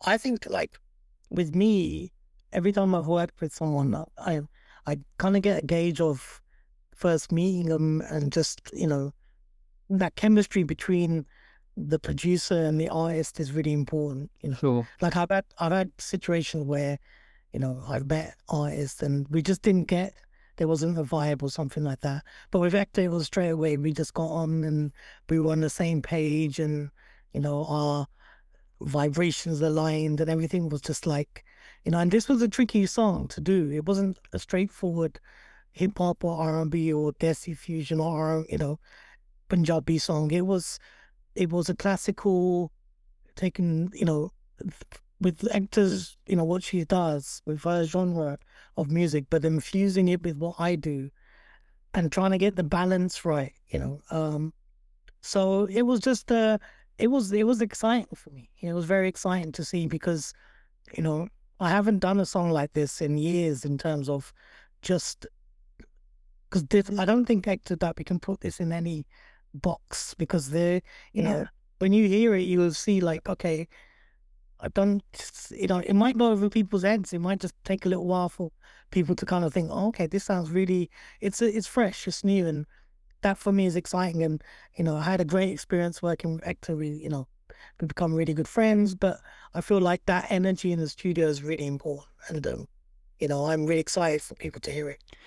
I think like with me, every time I've worked with someone, I kind of get a gauge of first meeting them and just, that chemistry between the producer and the artist is really important. Sure. Like I've had situations where, I've met artists and we just didn't get, there wasn't a vibe or something like that. But with Hector, it was straight away. We just got on and we were on the same page and, our vibrations aligned and everything was just like, and this was a tricky song to do. It wasn't a straightforward hip hop or R&B or Desi fusion or, Punjabi song. It was a classical taken, with actors, what she does with her genre of music, but infusing it with what I do and trying to get the balance right. So it was just it was exciting for me. It was very exciting to see because, you know, I haven't done a song like this in years in terms of just because I don't think that we can put this in any box because Yeah. when you hear it, you will see like, okay, I don't, it might go over people's heads. It might just take a little while for people to kind of think, oh, okay, this sounds really, it's fresh, it's new. And that for me is exciting. And, I had a great experience working with Hector. We become really good friends, but I feel like that energy in the studio is really important. And, I'm really excited for people to hear it.